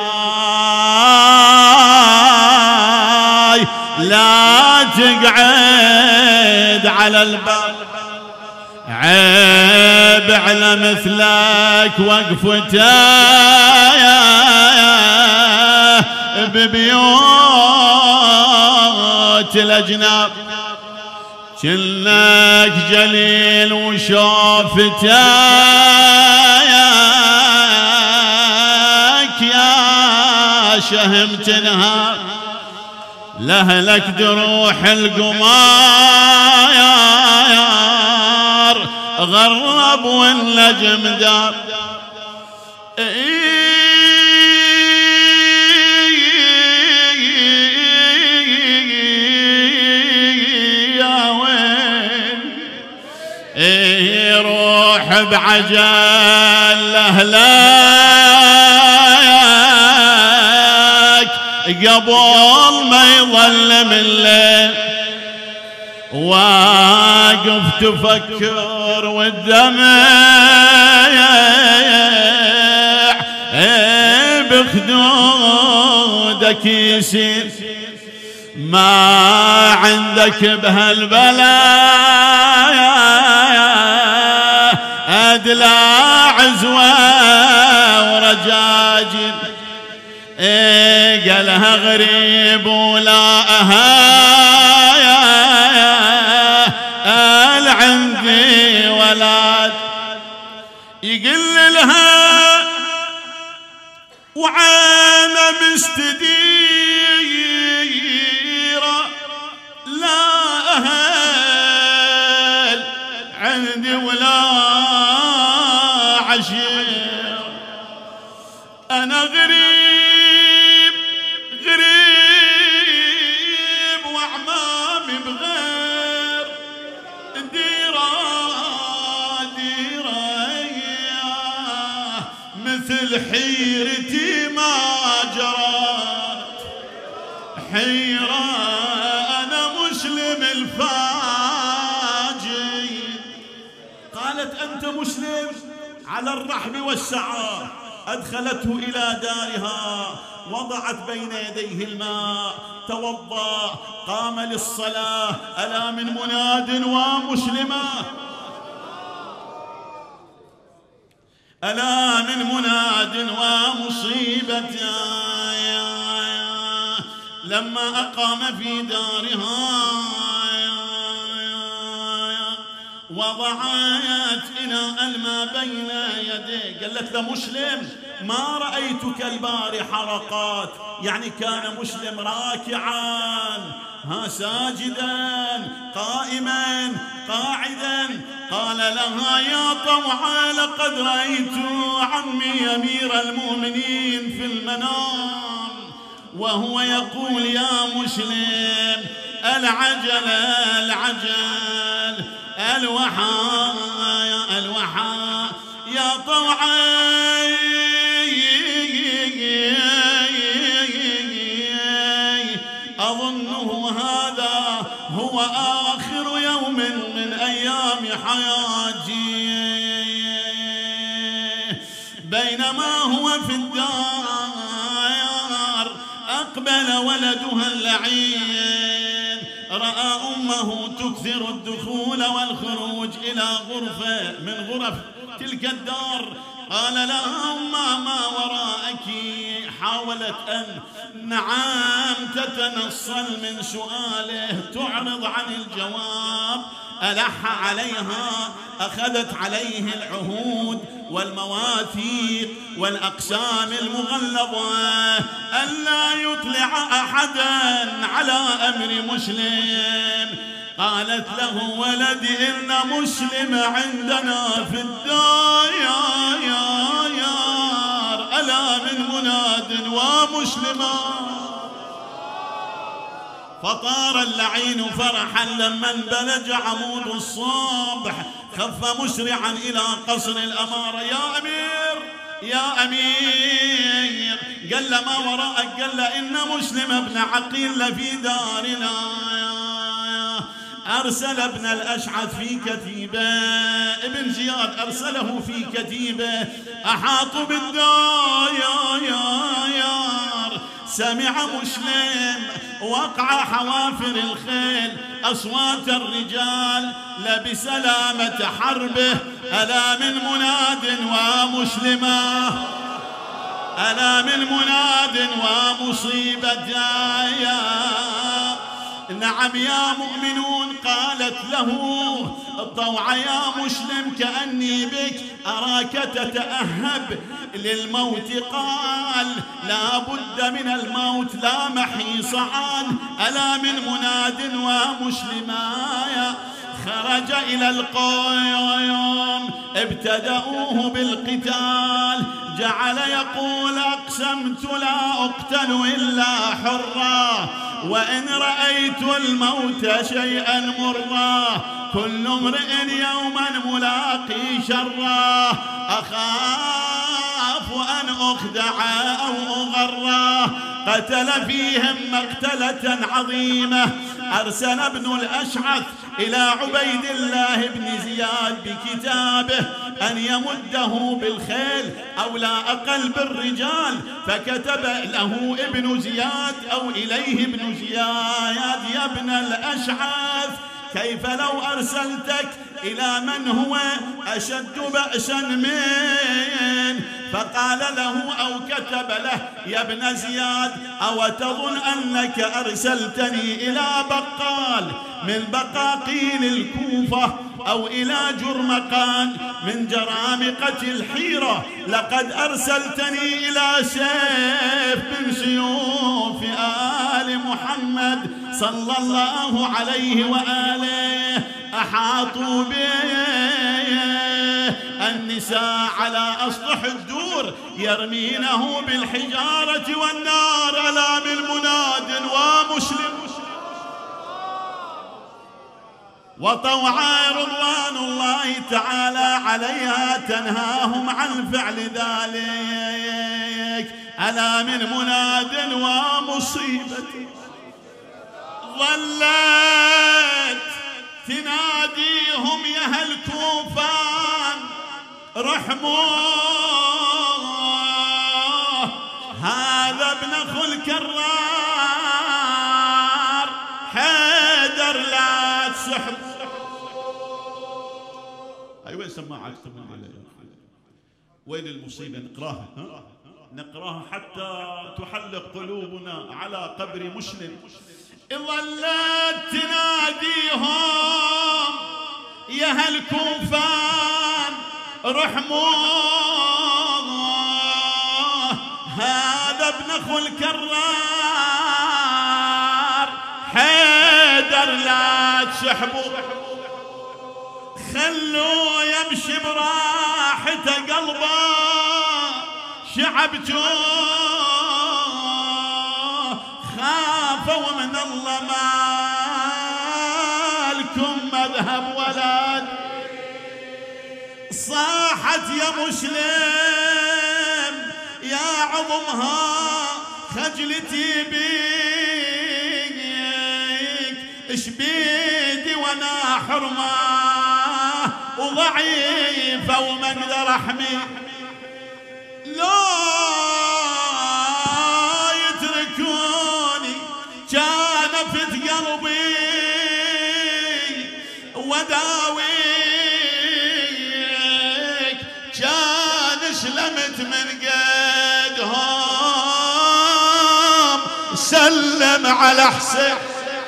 الماي لا تقعد على الباب، عيب على مثلك وقفته ببيوت الأجناب، كنك جليل وشوفتك يا شهم تنهار، لهلك دروح القمار غرب والنجم دار. يا وين يروح بعجل لهلك قبل ما يظلم الليل، واقف تفكر والدمع بخدودك يسير، ما عندك بهالبلايا أدلى عزوة ورجاجل، قالها غريب ولا أهايا قال عندي ولاد، يقل لها وعانا مستديرة لا أهل عندي ولا عشير، أنا غريب غريب وأعمامي بغير ديرة ديرة مثل حيرتي ما جرت حيرة، أنا مسلم الفاجي. قالت أنت مسلم؟ على الرحب والسعة أدخلته إلى دارها، وضعت بين يديه الماء، توضأ، قام للصلاة. ألا من مناد ومسلمة، ألا من مناد ومصيبة، لما أقام في دارها وضعت إناء الماء بين يديه، قالت له مسلم ما رأيتك البارحة رقات، يعني كان مسلم راكعا ها ساجدا قائما قاعدا. قال لها يا طوعا لقد رأيت عمي أمير المؤمنين في المنام وهو يقول يا مسلم العجل العجل الوحى الوحى يا طوعا أظنه هذا هو آخر يوم من أيام حياتي. بينما هو في الدار أقبل ولدها اللعين، رأى أمه تكثر الدخول والخروج إلى غرفة من غرف تلك الدار. قال لها أمه ما وراءك؟ حاولت أن نعم تتنصل من سؤاله، تعرض عن الجواب. ألح عليها، أخذت عليه العهود والمواثيق والأقسام المغلظة ألا يطلع أحدا على أمر مسلم. قالت له ولدي إن مسلم عندنا في الدار يا يار، ألا من مناد ومسلما. فطار اللعين فرحا لما انبلج عمود الصبح، خف مسرعا إلى قصر الأمارة. يا أمير يا أمير، قال له ما وراءك؟ قال له إن مسلم ابن عقيل في دارنا، أرسل ابن الأشعث في كتيبة، ابن زياد أرسله في كتيبة، أحاطوا بالديار. سمع مسلم وقع حوافر الخيل، أصوات الرجال لبسلامة حربه. ألا من مناد ومسلمة، ألا من مناد ومصيبة جاية. نعم يا مؤمنون، قالت له طوع يا مسلم كأني بك أراك تتأهب للموت. قال لا بد من الموت لا محيص عنه. ألا من مناد ومسلمايا. خرج إلى القوم ابتدأوه بالقتال، جعل يقول أقسمت لا أقتل إلا حرا، وإن رأيت الموت شيئا مرا، كل امرئ يوما ملاقي شرا، أخاف أن أخدع أو أغرا. قتل فيهم مقتلة عظيمة. أرسل ابن الأشعث إلى عبيد الله بن زياد بكتابه أن يمده بالخيل أو لا أقل بالرجال، فكتب له ابن زياد أو إليه ابن زياد يا ابن الأشعث كيف لو أرسلتك إلى من هو أشد بأسا من. فقال له أو كتب له يا ابن زياد أو تظن أنك أرسلتني إلى بقال من بقاقيل الكوفة أو إلى جرمقان من جرامقة الحيرة؟ لقد أرسلتني إلى سيف من سيوف آل محمد صلى الله عليه وآله. أحاطوا به النساء على أسطح الدور يرمينه بالحجارة والنار. ألا من مناد ومسلم وطوعا رضوان الله تعالى عليها تنهاهم عن فعل ذلك. ألا من مناد ومصيبة ظلت تناديهم يا أهل كوفان رحموه، هذا ابن أخو الكرار حيدر لا تسحب. أيوة سماعة وين المصيبة؟ نقراها نقراها حتى تحلق قلوبنا على قبر مسلم. ظلت تناديهم يا أهل كوفان رحموه، هذا ابن أخو الكرار حيدر لا تسحبوا. خلوا يمشي براحته قلبه شعبتوه، خافوا من الله ما لكم مذهب ولد. صاحت يا مسلم يا عظمها خجلتي بيك، اش بيدي وانا حرمه وضعيفه وما اقدر احمي. لا يتركوني كان فت قلبي وداويك، كان سلمت من قدهم سلم على حسين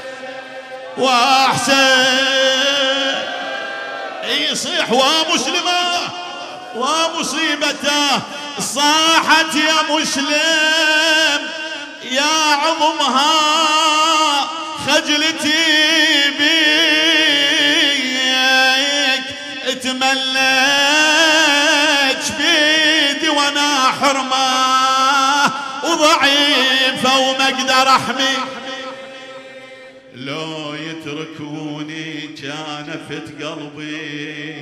وحسين يصيح ومسلمه ومصيبته. صاحت يا مسلم يا عظمها خجلتي بيك، اتمليت بيدي وانا حرمه وضعيفه وما اقدر احمي. لو يتركوني كان فت قلبي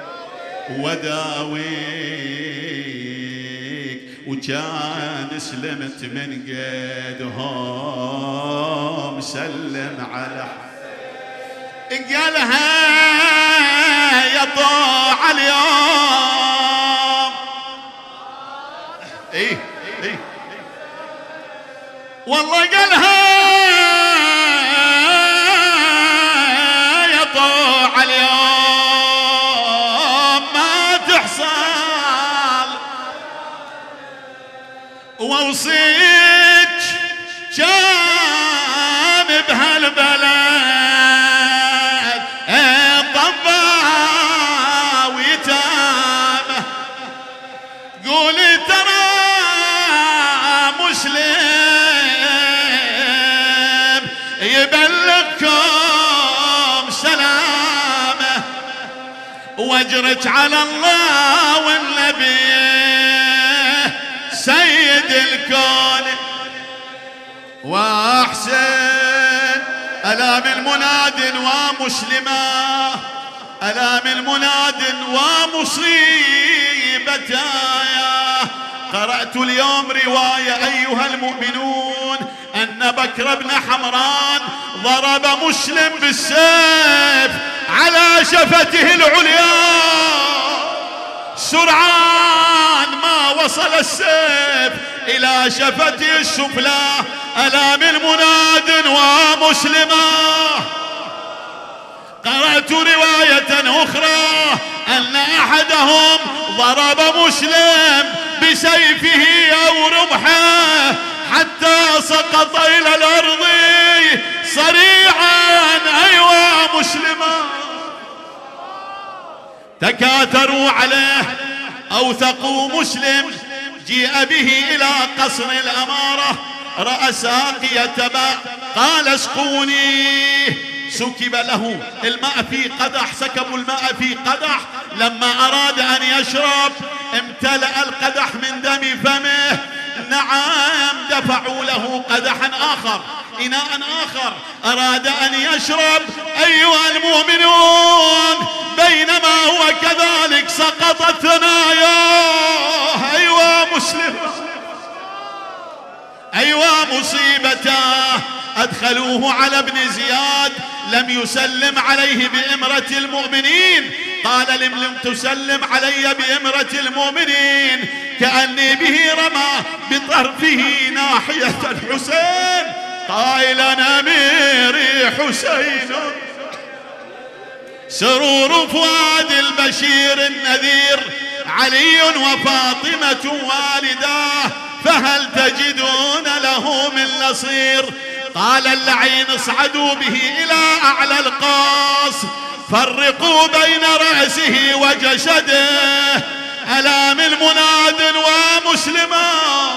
وداويك، وكان سلمت من قيدهم سلم على قالها يا طوع اليوم. ايه ايه والله قالها يا طوع اليوم ما تحصل، واوصيك كان بهالبلد طبا ويتامه، قولي ترى مسلم يبلغكم سلامه، واجرت على الله والنبي سيد الكون. واحسن الام المناد ومسلمه، الام المناد ومصيبتايا. قرأت اليوم رواية أيها المؤمنون أن بكر بن حمران ضرب مسلم بالسيف على شفته العليا، سرعان ما وصل السيف إلى شفته السفلى. ألام المناد ومسلمة. قرأت رواية أخرى أن أحدهم ضرب مسلم بسيفه أو رمحه حتى سقط إلى الأرض صريعا. أيوة مسلمة. تكاثروا عليه، أوثقوا مسلم، جيء به إلى قصر الأمارة، رأى ساقي يتبع، قال اسقوني. سكب له الماء في قدح، سكبوا الماء في قدح، لما أراد أن يشرب امتلأ القدح من دم فمه. نعم، دفعوا له قدحا آخر، إناء آخر، أراد أن يشرب. أيها المؤمنون، بينما هو كذلك سقطت ثناياه. أيوة مسلم، أيوة مصيبته. أدخلوه على ابن زياد، لم يسلم عليه بإمرة المؤمنين. قال لم لم تسلم علي بإمرة المؤمنين، كأني به رمى بطرفه ناحية الحسين قائلا أميري حسين. سرور فؤاد البشير النذير، علي وفاطمة والداه، فهل تجدون له من نصير؟ قال اللعين اصعدوا به إلى أعلى القاص، فرقوا بين رأسه وجسده. ألام المناد ومسلما.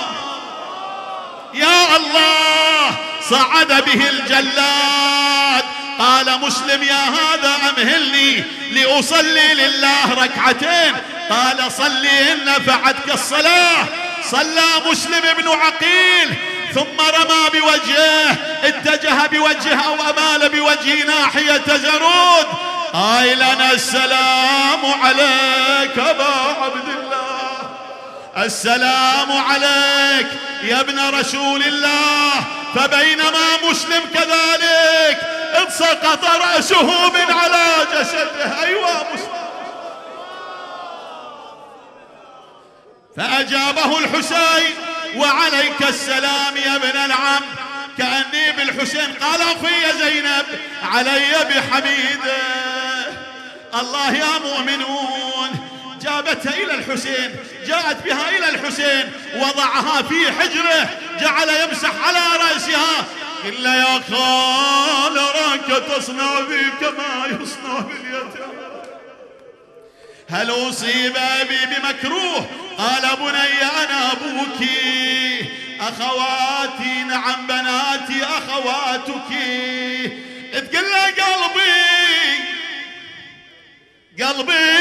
يا الله، صعد به الجلاد. قال مسلم يا هذا أمهلني لأصلي لله ركعتين. قال صلي إن نفعتك الصلاة. صلى مسلم بن عقيل، ثم رمى بوجهه، اتجه بوجهه أو أمال بوجهه ناحية جرود، قائلا السلام عليك أبا عبد الله، السلام عليك يا ابن رسول الله. فبينما مسلم كذلك انسقط رأسه من على جسده. أيوة مسلم. فأجابه الحسين وعليك السلام يا ابن العم، كأني بالحسين. قال في زينب علي بحميده. الله يا مؤمنون، جابتها إلى الحسين، جاءت بها إلى الحسين، وضعها في حجره، جعل يمسح على رأسها. قل يا خال راك تصنع بي كما يصنع باليتيم، هل أصيب أبي بمكروه؟ قال بني أنا أبوك، أخواتي نعم بناتي أخواتك. تقول له قلبي قلبي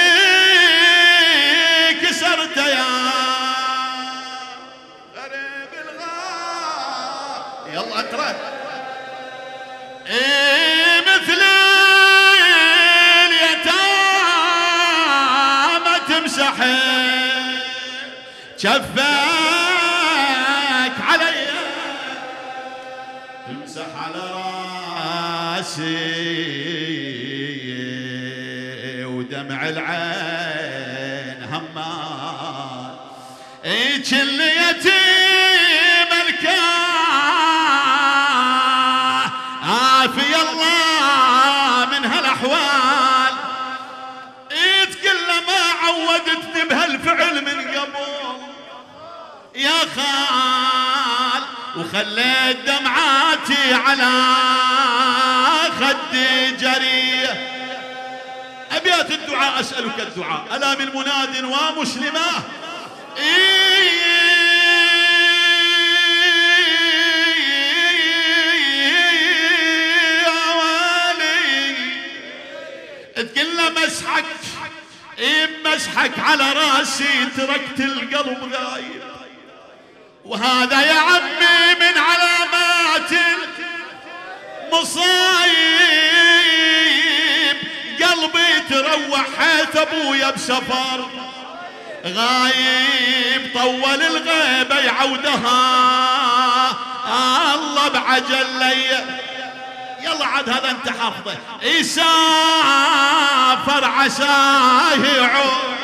كسرت يا غريب الغار. يلا اقرأ. إيه مثل اليتامى تمسح شفاك علي، تمسح على راسي دمع العين همال كل يتيم الكاه عافي الله من هالاحوال تقول ما عودتني بهالفعل من قبل يا خال وخليت دمعاتي على خدي جريه. أبيات الدعاء أسألك الدعاء ألا من مناد ومسلمة يا والي تقول له مسحك مسحك على راسي تركت القلب غايب وهذا يا عمي من علامات المصايب قلبي تروح حيث ابويا بسفر غايب طول الغيبة يعودها الله بعجل لي يلا عاد هذا انت حافظه يسافر عساه يعود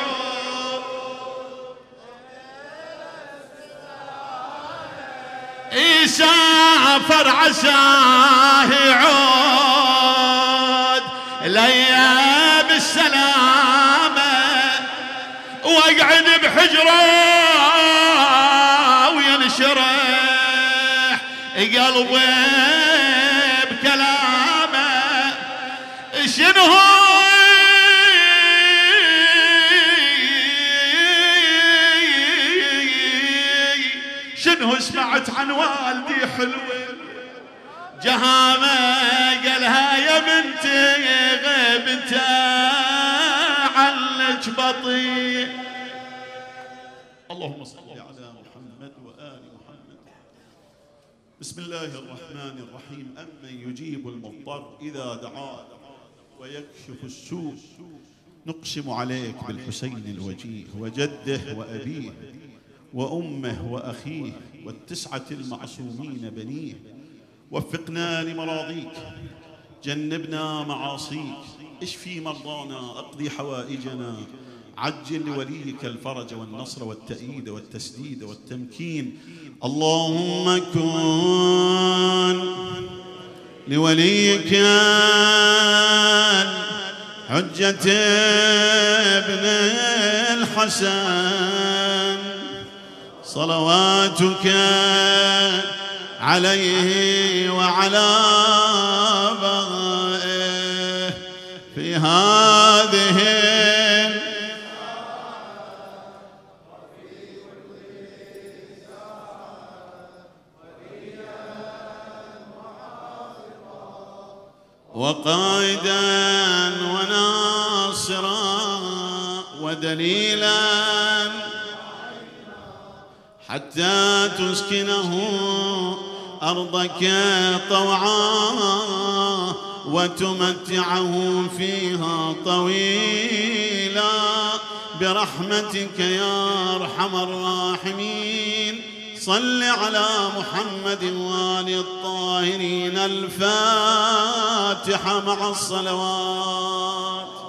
يسافر عساه يعود ليا بالسلامة واقعد بحجره وينشرح قلبي بكلامه شنو شنو سمعت عن والدي حلوة جهامة قالها يا بنتي غيبته عنك بطيء. اللهم صل على محمد وآل محمد. بسم الله الرحمن الرحيم. أمن يجيب المضطر إذا دعاه ويكشف السوء نقسم عليك بالحسين الوجيه وجده وأبيه وأمه وأخيه والتسعة المعصومين بنيه وفقنا لمراضيك جنبنا معاصيك اشفي مرضانا اقضي حوائجنا عجل لوليك الفرج والنصر والتأييد والتسديد والتمكين. اللهم كن لوليك حجة ابن الحسن صلواتك عليه وعلى بغائه في هذه وقائدا وناصرا ودليلا حتى تسكنه أرضك طوعا وتمتعه فيها طويلا برحمتك يا أرحم الراحمين. صل على محمد وآل الطاهرين. الفاتحة مع الصلوات.